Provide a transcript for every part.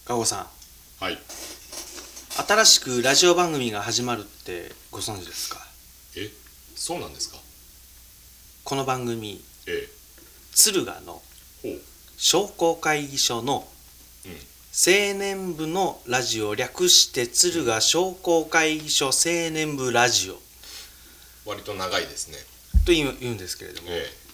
加護さん、 はい。 新しくラジオ番組が始まるってご存知ですか？ そうなんですか？ この番組、 え敦賀のほう。 商工会議所の青年部のラジオ、略して敦賀商工会議所青年部ラジオ割と長いですね。 と言うんですけれども、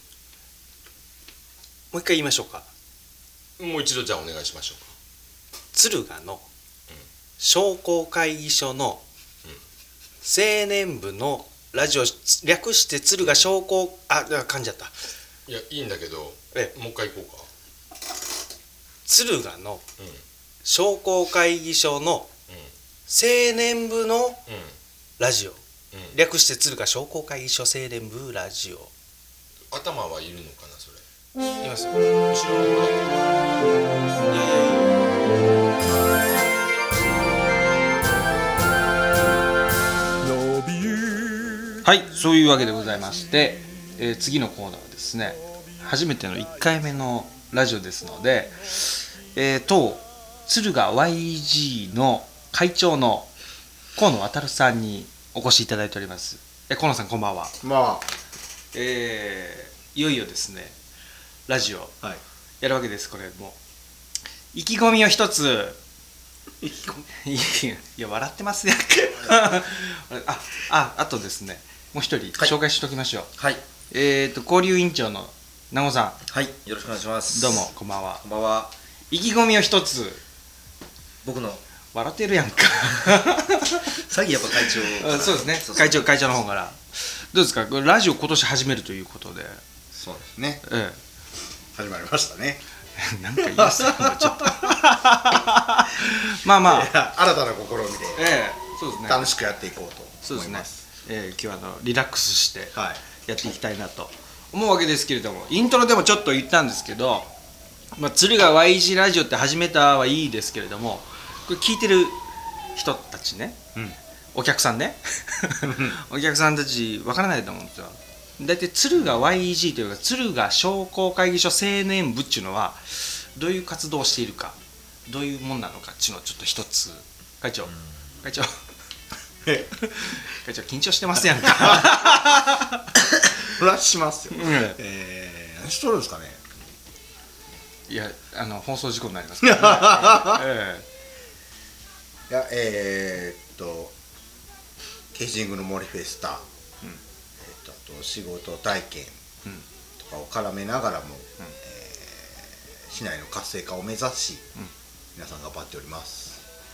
もう一回言いましょうか。 もう一度じゃあお願いしましょうか。 敦賀の商工会議所の青年部のラジオ、略して敦賀商工、噛んじゃった。 いや、いいんだけど、もう一回行こうか。 敦賀の商工会議所の青年部のラジオ、略して敦賀商工会議所青年部ラジオ。 頭はいるのかな、それ。 いますよ。 後ろの方だけ。 はい、そういうわけでございまして、次のコーナーはですね、初めての1回目のラジオですので、当敦賀 YG の会長の河野渉さんにお越しいただいております。河野さん、こんばんは。いよいよですね、ラジオやるわけです。これも意気込みを一つ。いや、笑ってますやんか。あとですね、もう一人紹介しておきましょう。 はい。 交流委員長の名護さん。 はい。よろしくお願いします。 どうもこんばんは。 こんばんは。 意気込みを一つ。 僕の笑ってるやんか。 さっきやっぱ会長。 そうですね。会長の方から。どうですか。これラジオ今年始めるということで。 そうですね。始まりましたね。 なんかいいですか。ちょっと。まあ。 新たな試みで。 そうですね。 楽しくやっていこうと思います。 今日はリラックスしてやっていきたいなと思うわけですけれども、イントロでもちょっと言ったんですけど、敦賀 YG ラジオって始めたはいいですけれども、これ聞いてる人たちね、お客さんねお客さんたち分からないと思うんですよ。だいたい敦賀 YG というか敦賀商工会議所青年部っていうのはどういう活動をしているか、どういうもんなのかっていうのをちょっと一つ。会長緊張してますやんか。 それはしますよ。何しとるんですかね。 いや、放送事故になりますからね。 いや、ケージングの森フェスタ、あと仕事体験とかを絡めながらも、市内の活性化を目指し、皆さん頑張っております。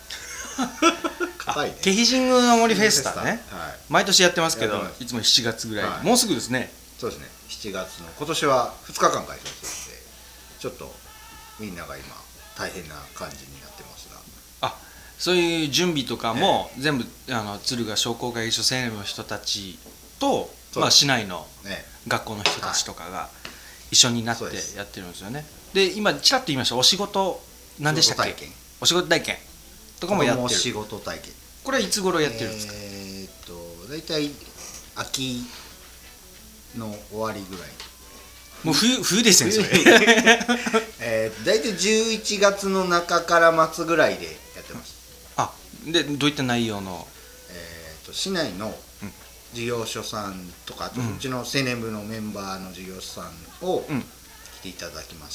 ケヒジングの森フェスタね、毎年やってますけど、いつも7月ぐらい、もうすぐですね。 そうですね。7月の今年は2日間開催するので、ちょっとみんなが今大変な感じになってますが、 そういう準備とかも全部敦賀商工会議所青年部の人たちと、市内の学校の人たちとかが一緒になってやってるんですよね。で、今ちらっと言いました、お仕事何でしたっけ？お仕事体験とかもやってる。 仕事体験。 これはいつ頃やってるんですか？ だいたい秋の終わりぐらい。 もう冬ですね、それ。 だいたい11月の中から末ぐらいでやってます。 で、どういった内容の？ 市内の事業所さんとか、あとうちの青年部のメンバーの事業所さんを来ていただきまして、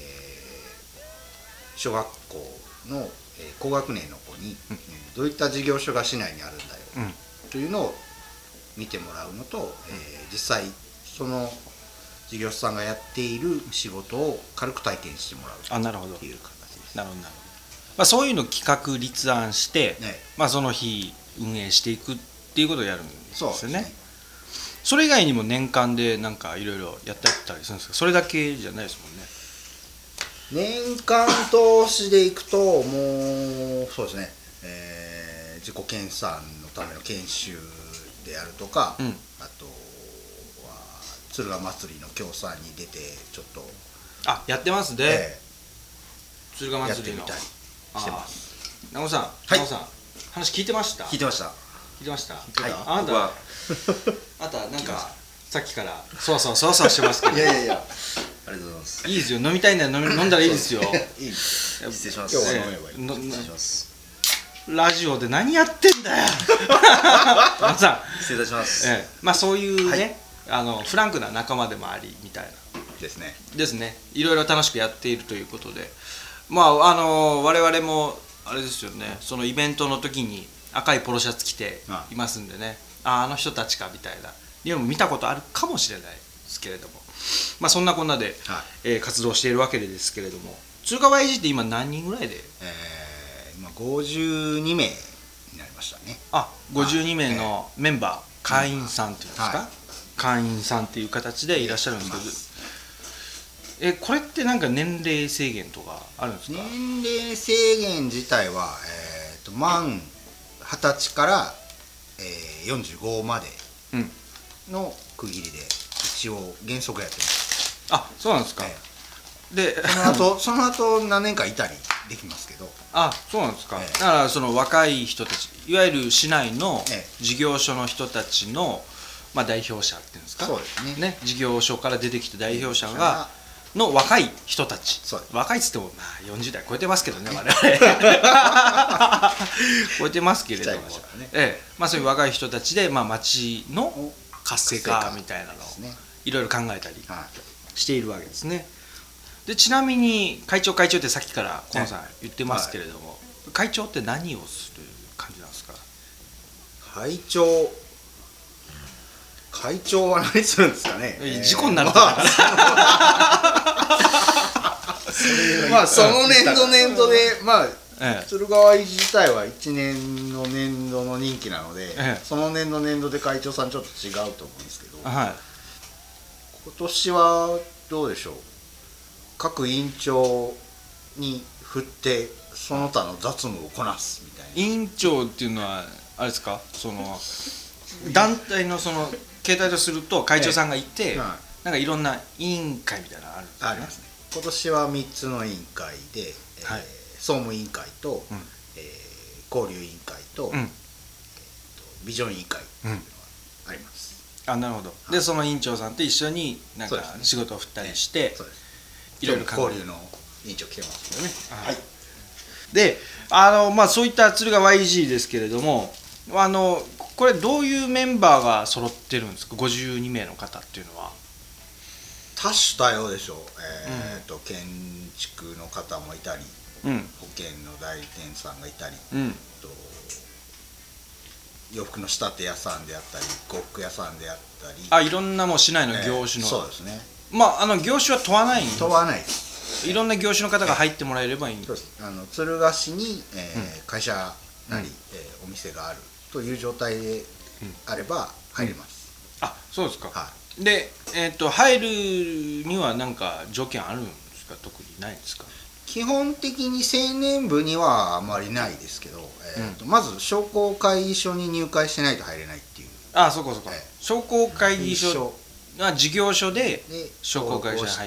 小学校の高学年の子にどういった事業所が市内にあるんだよというのを見てもらうのと、実際その事業所さんがやっている仕事を軽く体験してもらうっていう形です。 なるほど。そういうのを企画立案して、その日運営していくっていうことをやるんですよね。それ以外にも年間でなんかいろいろやってたりするんですか？それだけじゃないですもんね。 年間通しでいくと、もうそうですね、自己研鑽のための研修であるとか、あとは敦賀祭りの協賛に出てちょっとやってますね。敦賀祭りのやってみたりしてます。 名護さん、話聞いてました？ 聞いてました。 あなたなんかさっきからそわそわしてますけど。 いやありがとうございます。 いいですよ、飲みたいなら飲んだらいいですよ。 いいです失礼します。 今日は飲めばいい。 失礼します。 ラジオで何やってんだよ。まさ失礼いたします。 まあそういうね、フランクな仲間でもありみたいなですね、いろいろ楽しくやっているということで、まあ我々もあれですよね、そのイベントの時に赤いポロシャツ着ていますんでね、あの人たちかみたいなリオも見たことあるかもしれないですけれども、まあそんなこんなで、活動しているわけですけれども、鶴川 YG って今何人ぐらいで？ 今52名になりましたね。 52名のメンバー、会員さんっていうんですか、会員さんっていう形でいらっしゃるんですけど、これってなんか年齢制限とかあるんですか？ 年齢制限自体は、満20歳から、45までの区切りで一応原則やってます。 そうなんですか。でその後何年かいたりできますけど。 そうなんですか。だからその若い人たち、いわゆる市内の事業所の人たちの、代表者っていうんですか。 そうですね。 事業所から出てきた代表者の若い人たち、若いっつっても40代超えてますけどね、我々超えてますけれども、そういう若い人たちで、町の活性化みたいなのをいろいろ考えたりしているわけですね。でちなみに会長ってさっきから河野さん言ってますけれども、会長って何をする感じなんですか？ 会長は何するんですかね。 事故になるとかその年度で鶴川自体は1年の年度の任期なので、その年度で会長さんちょっと違うと思うんですけど、今年はどうでしょう。各委員長に振ってその他の雑務をこなすみたいな。 委員長っていうのはあれですか、その団体のその形態とすると会長さんがいて、なんかいろんな委員会みたいなのあるんですか？ ありますね。今年は3つの委員会で、総務委員会と、交流委員会と、ビジョン委員会というのがあります。 なるほど。でその委員長さんと一緒になんか仕事を振ったりして、いろいろ交流の委員長来てますけどね。 でそういった鶴川 YG ですけれども、これどういうメンバーが揃ってるんですか？52名の方っていうのは。 多種多様でしょう。建築の方もいたり、保険の代理店さんがいたり、洋服の仕立て屋さんであったり、呉服屋さんであったり、 いろんなもう市内の業種の、 そうですね。 業種は問わないんです。 問わないです。 いろんな業種の方が入ってもらえればいいんです。 鶴ヶ市に、会社なり、お店があるという状態であれば入れます。 そうですか。で、入るには何か条件あるんですか？特にないんですか？ 基本的に青年部にはあまりないですけど、まず商工会議所に入会してないと入れないっていう。 そうか。商工会議所が事業所で商工会議所に入って、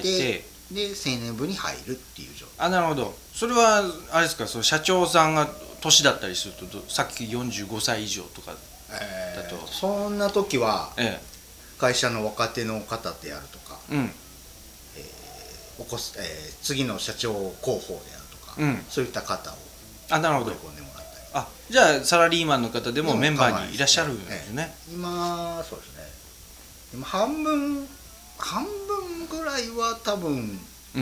で青年部に入るっていう状態。 なるほど。それはあれですか、その社長さんが年だったりすると、さっき45歳以上とかだと、 そんな時は、会社の若手の方であるとか、次の社長候補であるとか、そういった方をなるほど。 込んでもらったり。 じゃあサラリーマンの方でもメンバーにいらっしゃるんですね。 今そうですね。今半分ぐらいは多分、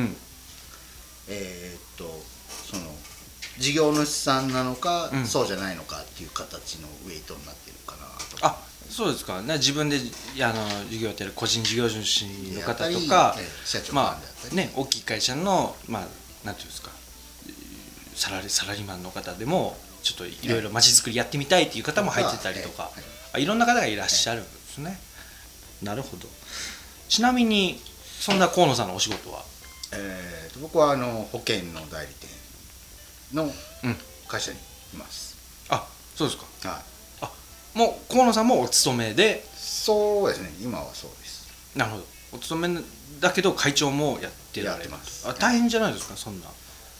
その事業主さんなのか、そうじゃないのかっていう形のウェイトになってるかなと。 そうですか。自分で事業やってる個人事業主の方とか、 社長さんであったり、 大きい会社のなんていうんですか、サラリーマンの方でもちょっといろいろ街づくりやってみたいっていう方も入ってたりとか、いろんな方がいらっしゃるんですね。なるほど。ちなみにそんな河野さんのお仕事は？ 僕は保険の代理店の会社にいます。 そうですか。もう河野さんもお勤めで？ そうですね、今はそうです。 なるほど。お勤めだけど会長もやってられます。大変じゃないですか、そんな。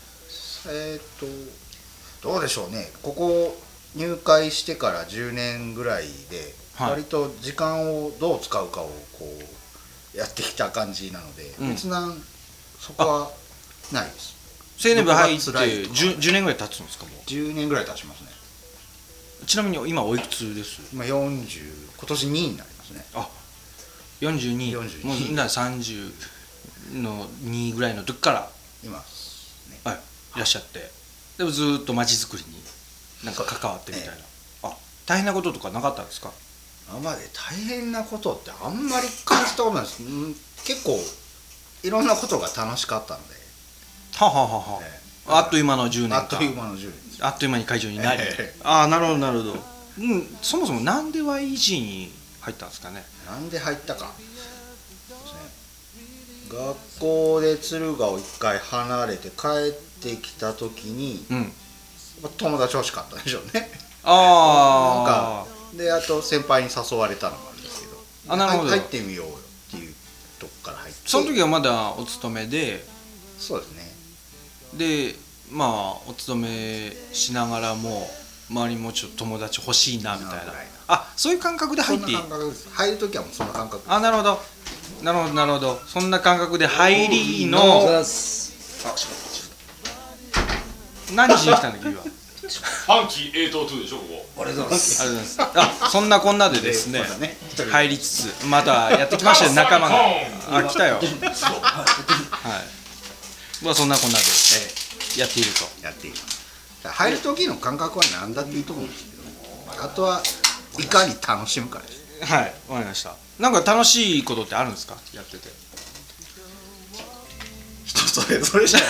どうでしょうね。ここ入会してから10年ぐらいで、割と時間をどう使うかをやってきた感じなので、 うん別段そこはないです。 青年部入って僕が辛いとか 10年ぐらい経つんですかも 10年ぐらい経ちますね。 う。ちなみに今おいくつです？ 今40、今年2になりますね。 あ、42。 42 もうみんな30の2ぐらいの時からいますね。 はいいらっしゃって、でもずーっと街づくりになんか関わってみたいな。あ、大変なこととかなかったんですか？ 今まで大変なことってあんまり感じたことないです。結構いろんなことが楽しかったので、 はははは、あっという間の10年間。 あっという間の10年です。 あっという間に会長になり、 ええああなるほどなるほど、そもそもなんで YG に入ったんですかね。 なんで入ったかですね。学校で敦賀を一回離れて帰ってきた時に、友達欲しかったんでしょうね。 ああで、あと先輩に誘われたのもあるんですけど、 あ、なるほど。 入ってみようよっていうとこから入って、 その時はまだお勤めで、 そうですね。 でまあお勤めしながらも周りもちょっと友達欲しいなみたいな、あ、そういう感覚で入っていい。 そんな感覚です。入る時はもうそんな感覚です。 あ、なるほどなるほどなるほど、そんな感覚で入りの何しに来たんだっけ今。 ファンキー802でしょここ。 ありがとうございます。 ありがとうございます。あ、そんなこんなでですねまだね入りつつまたやってきましたよ仲間が。あ、来たよ。はい。まあそんなこんなでやっていると。 やっていきます。入る時の感覚は何だっていいと思うんですけど、あとはいかに楽しむかです。 はい、わかりました。なんか楽しいことってあるんですか、やってて。 人それぞれじゃない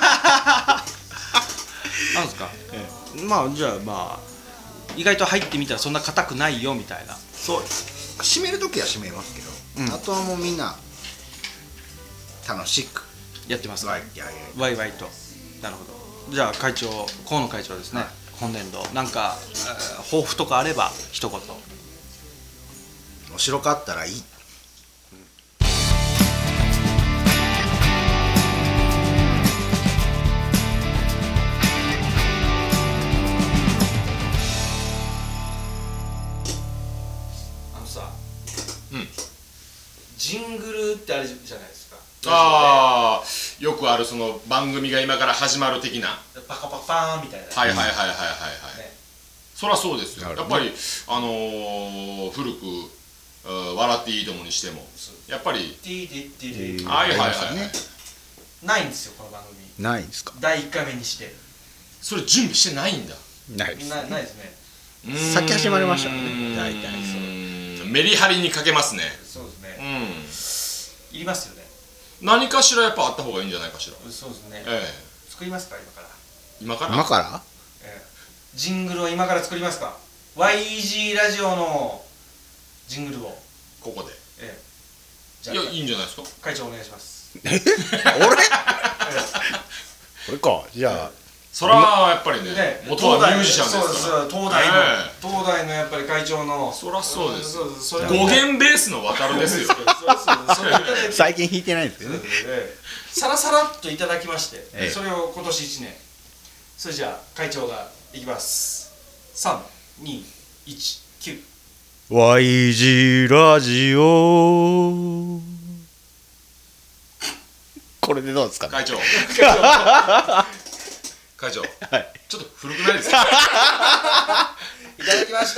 なんですか、まあじゃあまあ意外と入ってみたらそんな硬くないよみたいな。 そうです。締める時は締めますけど、あとはもうみんな楽しくやってますね。 ワイワイワイと。なるほど。じゃあ会長、河野会長ですね、今年度なんか、抱負とかあれば一言。 面白かったらいい。 あのさ、ジングルってあれじゃないですか。 ああ、よくあるその番組が今から始まる的な。 パカパカパーンみたいな。 はいはいはいはいはいはい。そりゃそうですよ。やっぱり古く笑っていいともにしてもやっぱりはいはいはいはい。 ないんですよこの番組。 ないんですか。 第1回目にして。 それ準備してないんだ。 ないです。 ないですね。 先始まりましたね。大体そう。 メリハリにかけますね。 そうですね。いりますよね。 何かしらやっぱあった方がいいんじゃないかしら。 そうですね。作りますか今から。 今から？ ジングルを今から作りますか。 YG ラジオのジングルをここで。 じゃあいや、いいんじゃないですか。 会長お願いします。 俺？俺か。じゃあそれはやっぱりね、元はミュージシャンですから。 東大のやっぱり会長の。 そりゃそうです。語源ベースの渡るですよ。 最近弾いてないんですけどね。 さらさらっといただきまして、それを今年1年。それじゃあ会長がいきます。3、2、1、9。 YG ラジオ。これでどうですかね。 会長。会長、ちょっと古くないですか。 いただきました。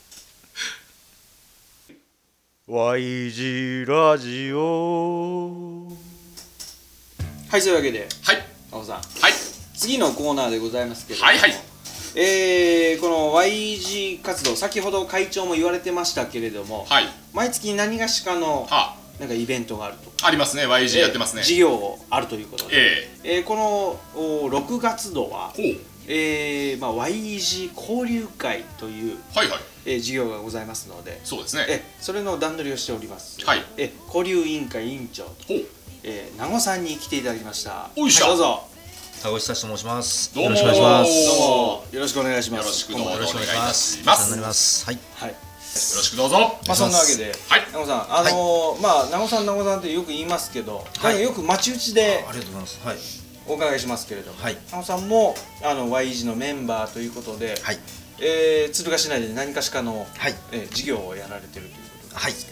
YG ラジオ。 はい、そういうわけで、 はい、 青さん、 はい、 次のコーナーでございますけれども、 はいはい、 この YG 活動、先ほど会長も言われてましたけれども、 はい、 毎月何がしかのなんかイベントがあると。 ありますね。 YG やってますね。 事業あるということで、この6月度は、YG 交流会という、事業がございますので、 そうですね。 それの段取りをしております、 はい、 交流委員会委員長と名護さんに来ていただきました。 おいしょ、 どうぞ。 田越久志と申します。 どうもよろしくお願いします。 どうもよろしくお願いします。 よろしくどうぞお願いします。 お世話になります。はい。 はい。 よろしくどうぞ。 そんなわけで、 はい、 名護さん、名護さんってよく言いますけど、よく町内でありがとうございます。はい。 お伺いしますけれども、 はい。 名護さんもYG のメンバーということで、敦賀市内で何かしかの事業をやられてるということなんですけど、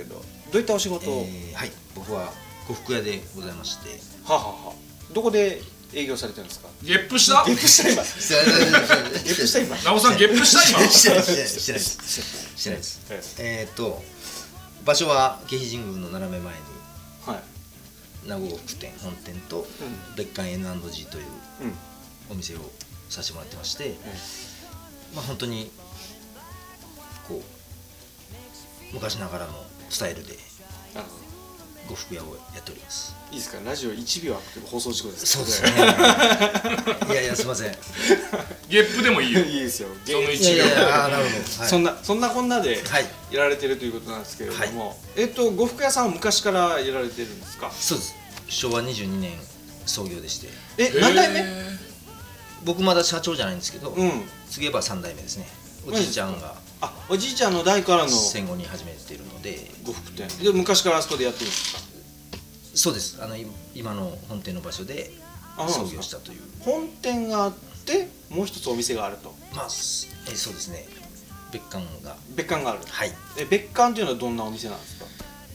どういったお仕事を、 はい、僕は呉服屋でございまして、 はあはあはあ、どこで営業されてるんですか？ ゲップしたゲップした今ゲップした今なおさんゲップした今してないです場所は京浜神宮の斜め前にはい名護区店本店と別館 N&G というお店をさせてもらってまして、まあ本当にこう昔ながらのスタイルで呉服屋をやっております。 いいですか？ラジオ1秒あって放送事故です。 そうですねいやいやすいませんゲップでもいいよいいですよ。 その1秒いやいやなるほど、はい、 そんなこんなではいやられてるということなんですけれども、呉服屋さんは昔からやられてるんですか？ そうです。昭和22年創業でして、 何代目？ 僕まだ社長じゃないんですけど、 うん、 次は3代目ですね。おじいちゃんがおじいちゃんの代からの戦後に始めているので、 呉服店で昔からあそこでやってるんですか？ そうです。今の本店の場所で創業したという。 本店があってもう一つお店があると。 まあそうですね。別館がある。 はい。 別館っていうのはどんなお店なんですか？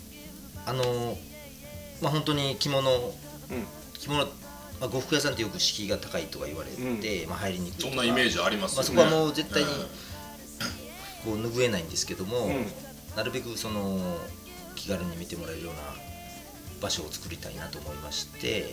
まあ本当に着物、まあ、呉服屋さんってよく敷居が高いとか言われて、まあ入りにくいとか。 そんなイメージありますよね。 まあそこはもう絶対にこう拭えないんですけども、なるべくその気軽に見てもらえるような場所を作りたいなと思いまして、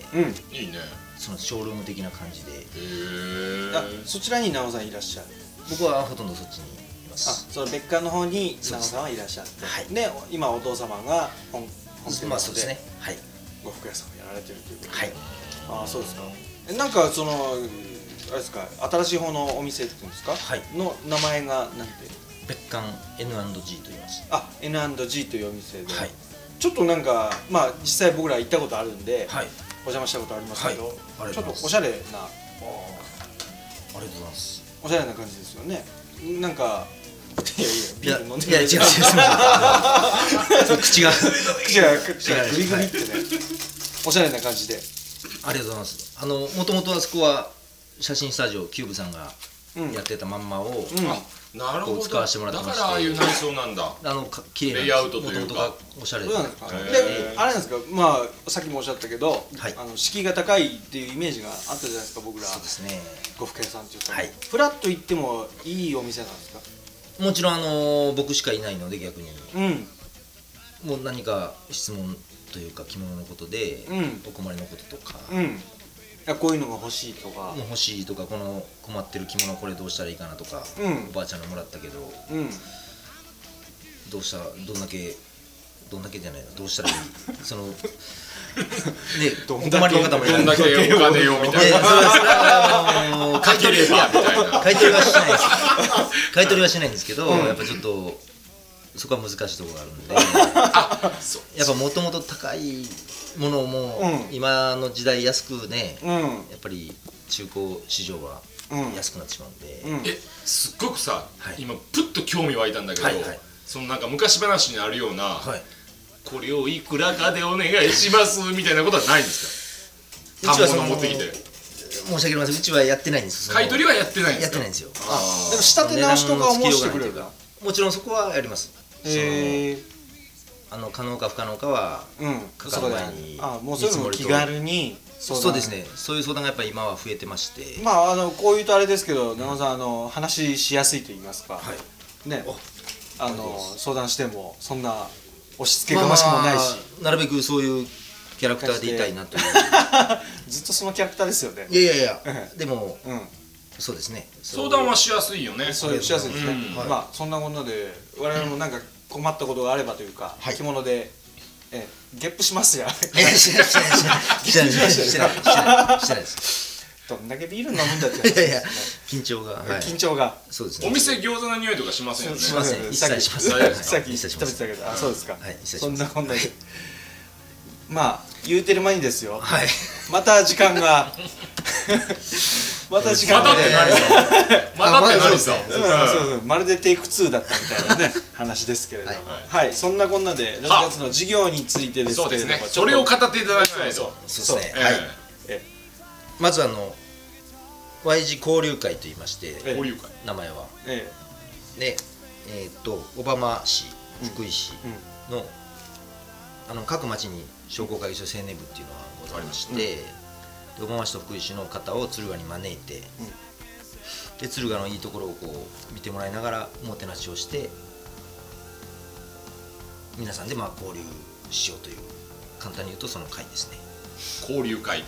いいね。 そのショールーム的な感じで。 そちらに直さんいらっしゃる？ 僕はほとんどそっちにいます。 その別館の方に直さんはいらっしゃって、はい、で今お父様が本店の方で呉服屋さんをやられてるということで、はい、ああそうですか。なんかそのあれですか、新しい方のお店っていうんですか、はい、の名前がなんて？ 別館 N&G と言います。 N&G というお店で、 はい、 ちょっとなんかまあ実際僕ら行ったことあるんで、 はい、 お邪魔したことありますけど、 はい、 ちょっとおしゃれな、 ありがとうございます。 おしゃれな感じですよね。なんかビール飲んでる。 いや違う口がグリグリってね、おしゃれな感じで。 ありがとうございます。もともとあそこは写真スタジオキューブさんがやってたまんまをなるほど、 使わせてもらってまして、 だからああいう内装なんだ。 綺麗なレイアウトというか、 元々がおしゃれで。 であれなんですか、まあさっきもおっしゃったけど、敷居が高いっていうイメージがあったじゃないですか、僕ら。そうですね。呉服屋さんっていうと、フラッと行ってもいいお店なんですか？ もちろん僕しかいないので逆に、もう何か質問というか着物のことでお困りのこととか、 こういうのが欲しいとか、 欲しいとか、この困ってる着物これどうしたらいいかなとか、おばあちゃんのもらったけど、どうしたらどんだけじゃないな、どうしたらいいそのね、お困りの方もいる。 どんだけお金をみたいな。 買い取りはしないです。買い取りはしないんですけど、やっぱちょっとそこは難しいところがあるんで、やっぱもともと高いものも今の時代安くね、やっぱり中古市場は安くなってしまうんで、 すっごくさ、今プッと興味湧いたんだけど、そのなんか昔話にあるような、これをいくらかでお願いしますみたいなことはないんですか？単物持ってきて。 申し訳ありません、うちはやってないんです。 買い取りはやってないんですか？ やってないんですよ。 でも仕立て直しとかもしてくれる。 もちろんそこはやります。可能か不可能かはかかる前に、 もうそういうのも気軽に。 そうですね、そういう相談がやっぱり今は増えてまして、 まあこういうとあれですけど、長野さん話しやすいと言いますかね、相談してもそんな押し付けがましくもないし、 なるべくそういうキャラクターでいたいなという。 ずっとそのキャラクターですよね。 いやでもそうですね、 相談はしやすいよね。 そうしやすいですね。まあそんなもので我々もなんか困ったことがあればというか、着物でゲップしますや。 してないです。 どんだけビール飲むんだって。 いや緊張が。そうですね。 お店餃子の匂いとかしませんよね。 しません。一切しません。 さっき食べてたけど、そうですか。そんなこんなで。まあ言うてる間にですよ。また時間が。またって何さ。まるでテイク2だったみたいなね話ですけれども、そんなこんなで6月の授業についてですけれども、 それを語っていただきないと。 そうですね。まずY 字交流会と言いまして、名前はで小浜市福井市の各町に商工会議所青年部っていうのがございまして、で小浜市と福井市の方を敦賀に招いて、で敦賀のいいところをこう見てもらいながらおもてなしをして、皆さんで交流しようという、簡単に言うとその会ですね。 交流会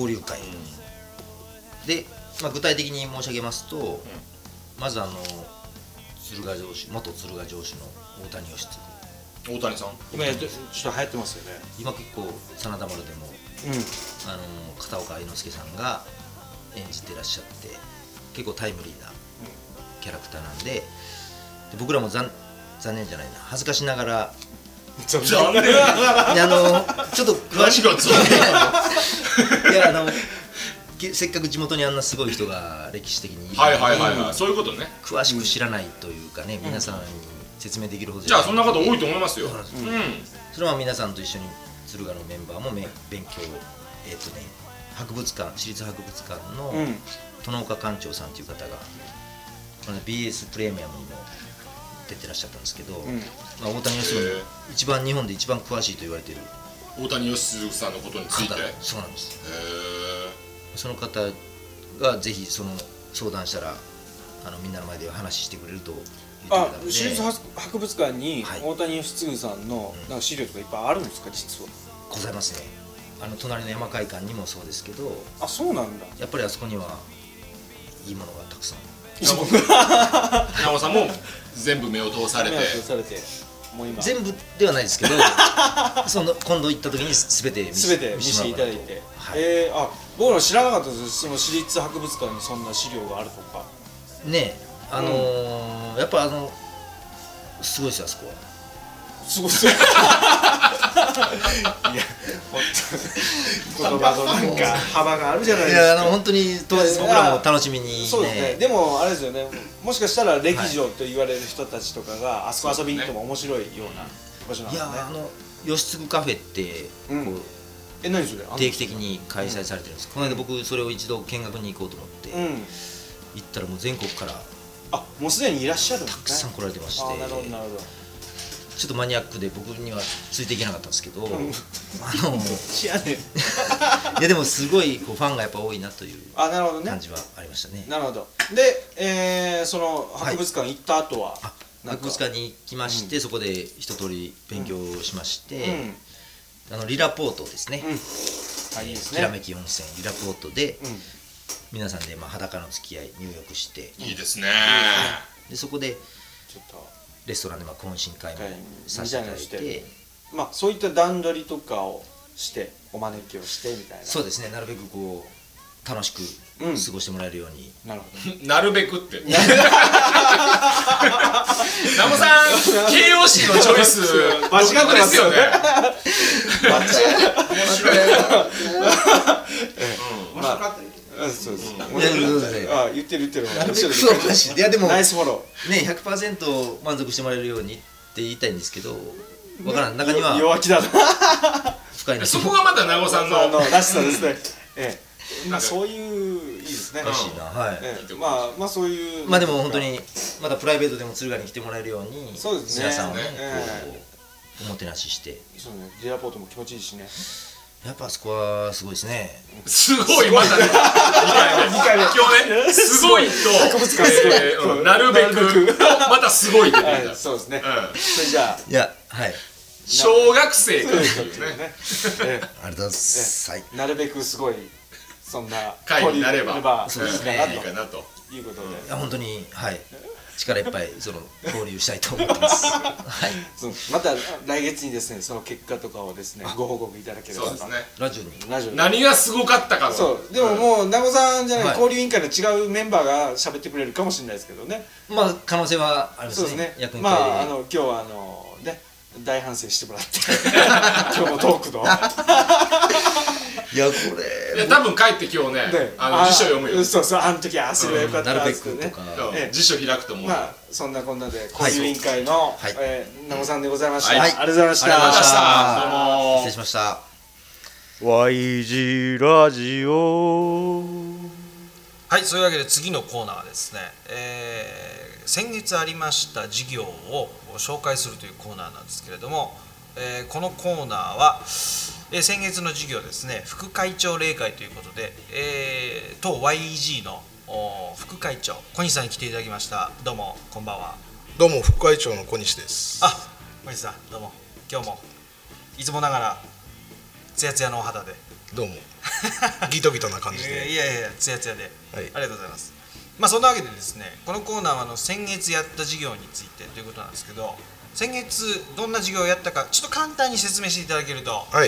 で、具体的に申し上げますと、まず元敦賀城主の大谷義継、 大谷さん今ちょっと流行ってますよね。 今結構真田丸でも、片岡愛之助さんが演じてらっしゃって、結構タイムリーなキャラクターなんで、僕らも残念じゃないな、恥ずかしながら残念ちょっと詳しくいやせっかく地元にあんなすごい人が歴史的にいるのに、 そういうことね。 詳しく知らないというかね、皆さんに説明できるほどじゃあそんな方多いと思いますよ。 それは皆さんと一緒に敦賀のメンバーも勉強、博物館、市立博物館の殿岡館長さんという方が、BS プレミアムにも出てらっしゃったんですけど、大谷義嗣の日本で一番詳しいと言われている大谷義嗣さんのことについて。 そうなんです。その方がぜひ相談したらみんなの前で話してくれると言ってくれたので。 市立博物館に大谷義嗣さんのなんか資料とかいっぱいあるんですか？実はございますね。隣の山会館にもそうですけど、 そうなんだ。 やっぱりあそこにはいいものがたくさん。 直さんも全部目を通されて。 全部ではないですけど今度行った時に全て見せていただいて、 僕ら知らなかったです。その市立博物館にそんな資料があるとかね。やっぱすごいですよ、あそこは。 すごいですよ。いや本当言葉のなんか幅があるじゃないですか。 いや本当に当日僕らも楽しみにね。 そうですね。でもあれですよね、もしかしたら歴女と言われる人たちとかがあそこ遊びに行っても面白いような場所なんですね。 いや義継カフェって何それ定期的に開催されてるんです。この間僕それを一度見学に行こうと思って行ったら、もう全国からもうすでにいらっしゃるんですね。 たくさん来られてまして、 なるほどなるほど。 ちょっとマニアックで僕にはついていけなかったんですけど、いやでもすごいファンがやっぱ多いなという感じはありましたね。 なるほど。で、その博物館行った後は、 博物館に行きまして、そこで一通り勉強しまして、リラポートですね、きらめき温泉リラポートで皆さんで裸の付き合い入浴して、 いいですね。 でそこでちょっとレストランで懇親会もさせていただいて、 そういった段取りとかをしてお招きをしてみたいな。 そうですね、なるべく楽しく過ごしてもらえるように。 なるほど。 なるべくってナモさん、形容詞のチョイス間違ってますよね。 面白い。 そうです。言ってる。 いやでもナイスフォロー。ね、100% 満足してもらえるようにって言いたいんですけど、わからん、中には弱気だな。 深い。そこがまたナモさんのらしさですね。そういういいですね。 らしいな。はい。 そういう。 でも本当にまたプライベートでも敦賀に来てもらえるように、皆さんをねおもてなしして。 そうね。リラポートも気持ちいいしね。 やっぱあそこはすごいですね。 すごい、またね、2回目今日ね、すごいとなるべくまたすごいって言った。 そうですね。それじゃあ小学生というね、 ありがとうございます。 なるべくすごいそんな会になればそうですね、 いいかなということで、 本当に力いっぱい交流したいと思ってます。 また来月にですね、その結果とかをですねご報告いただければ。 そうですね。 ラジオに何がすごかったかの。 そう。でももう名護さんじゃない交流委員会の違うメンバーが喋ってくれるかもしれないですけどね。 可能性はありますね。 そうですね。 役員会で今日はね大反省してもらって今日のトークの。 いやこれ多分帰って今日ね辞書読むよ。 そうあの時すればよかったなるべってね。 くとか辞書開くと思う。 そんなこんなで交流委員会の名護さんでございました。ありがとうございました。 どうも失礼しました。 YG ラジオ。はい、そういうわけで次のコーナーはですね、先月ありました事業を紹介するというコーナーなんですけれども、 このコーナーは、先月の授業ですね、副会長例会ということで、当 YEG の副会長小西さんに来ていただきました。どうもこんばんは。 どうも副会長の小西です。 あ、小西さんどうも、今日もいつもながらツヤツヤのお肌でどうもギトギトな感じでいやいやツヤツヤで、 はい、 ありがとうございます。まあそんなわけでですね、このコーナーは先月やった授業についてということなんですけど、先月どんな授業をやったかちょっと簡単に説明していただけると。 はい、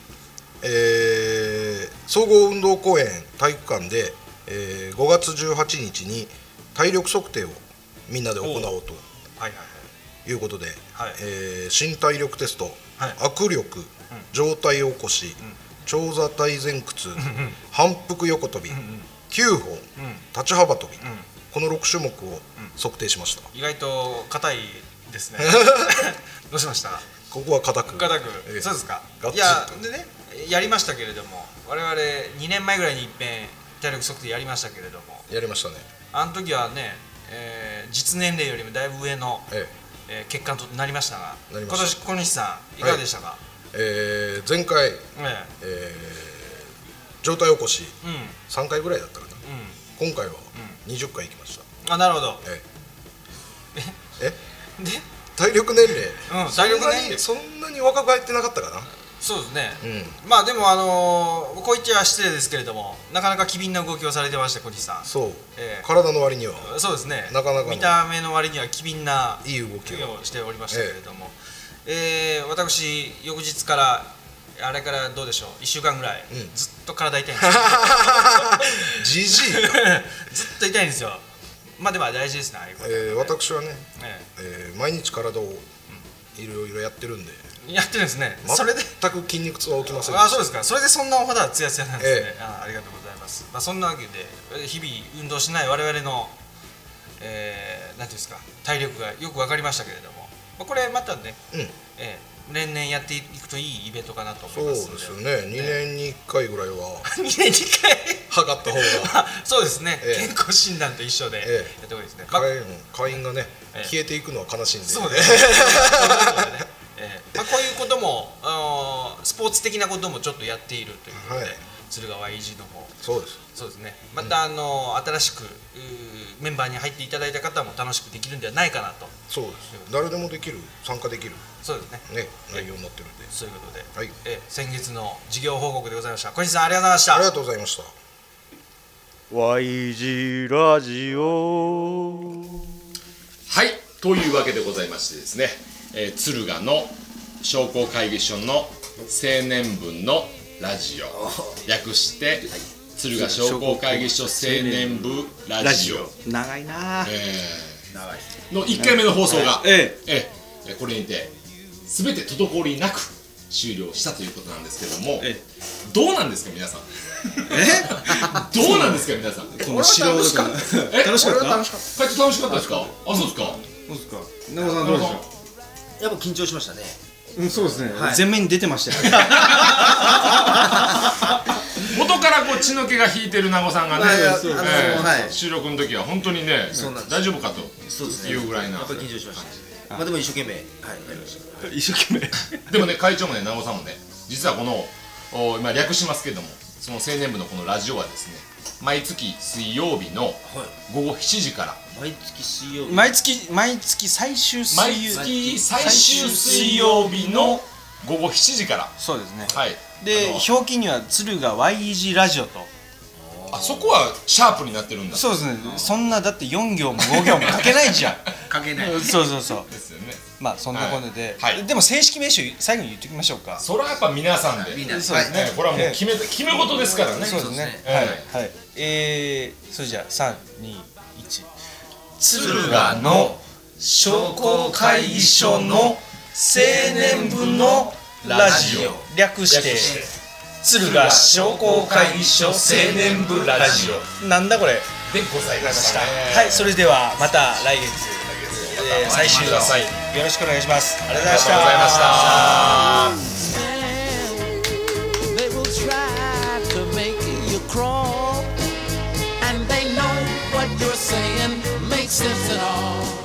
総合運動公園体育館で、5月18日に体力測定をみんなで行おうということで、新体力テスト、はい、握力、上体起こし、長座体前屈、反復横跳び、9本、立ち幅跳び、この6種目を測定しました。 意外と硬いですねどうしました？ ここは硬く、 そうですか。いやでね、やりましたけれども、我々2年前ぐらいに一遍体力測定やりましたけれども、 やりましたね。 あの時はね、実年齢よりもだいぶ上の、結果となりましたが、今年小西さんいかがでしたか？ 前回、上体起こし、3回ぐらいだったかな、今回は20回行きました。 あ、なるほど。 で体力年齢、 体力年齢そんなに若くやってなかったかな。 そうですね、まあでもこう言っちゃ失礼ですけれども、なかなか機敏な動きをされてました小西さん。 そう、体の割にはそうですね、 なかなか見た目の割には機敏ないい動きをしておりましたけれども、私翌日からあれからどうでしょう、1週間ぐらい、ずっと体痛いんですよじじいずっと痛いんですよ。まあでも大事ですね、 私はね、毎日体をいろいろやってるんで。 やってるんですね。それで全く筋肉痛は起きません。 あ、そうですか。それでそんなお肌はツヤツヤなんですね。ありがとうございます。まあそんなわけで日々運動しない我々のなんていうんですか、体力がよく分かりましたけれども、これまたね、年々やっていくといいイベントかなと思いますので。 そうですよね。2年に1回ぐらいは 2年に1回測った方がそうですね、健康診断と一緒でやった方がいいですね。 会員がね、消えていくのは悲しいんで。 そうですねこういうこともスポーツ的なこともちょっとやっているということで、敦賀 YG の方、そうですね、また新しくメンバーに入っていただいた方も楽しくできるんではないかなと。 そうです、誰でもできる、参加できる、 そうですね、 内容になってるんで。 そういうことで、先月の授業報告でございました。小西さんありがとうございました。 ありがとうございました。 YG ラジオ。 はい、というわけでございましてですね、敦賀の商工会議所の青年部のラジオ、略して敦賀商工会議所青年部ラジオ、 長いな、 の1回目の放送が、これにて全て滞りなく終了したということなんですけども、どうなんですか皆さんどうなんですか皆さん。 この素人楽しかった。 楽しかったですか。あ、そうですか。 そうですか。長尾さんどうでしょう。 やっぱ緊張しましたね。 そうですね、前面に出てましたよね元からこう血の気が引いてる名護さんがね、収録の時は本当にね、大丈夫かというぐらいな。 やっぱり緊張しました。まあでも一生懸命やりました。 一生懸命でもね、会長もね、名護さんもね、実はこの今略しますけども、その青年部のこのラジオはですね、毎月水曜日の午後7時から、 毎月最終水曜日の午後7時から。 そうですね。 はい。 で、表記には敦賀 YG ラジオと。 あ、そこはシャープになってるんだ。 そうですね。そんなだって4行も5行も書けないじゃん。 書けない。 そうですよね。 まあそんなことで、でも正式名称最後に言っておきましょうか。 それはやっぱ皆さんで。そうですね。これはもう決め事ですからね。 そうですね。はい。それじゃあ3、2、1。敦賀の商工会議所の青年部のラジオ、略して敦賀商工会議所青年部ラジオ。なんだこれでございました。 はい、それではまた来月最終話よろしくお願いします。ありがとうございました。 Sense at all.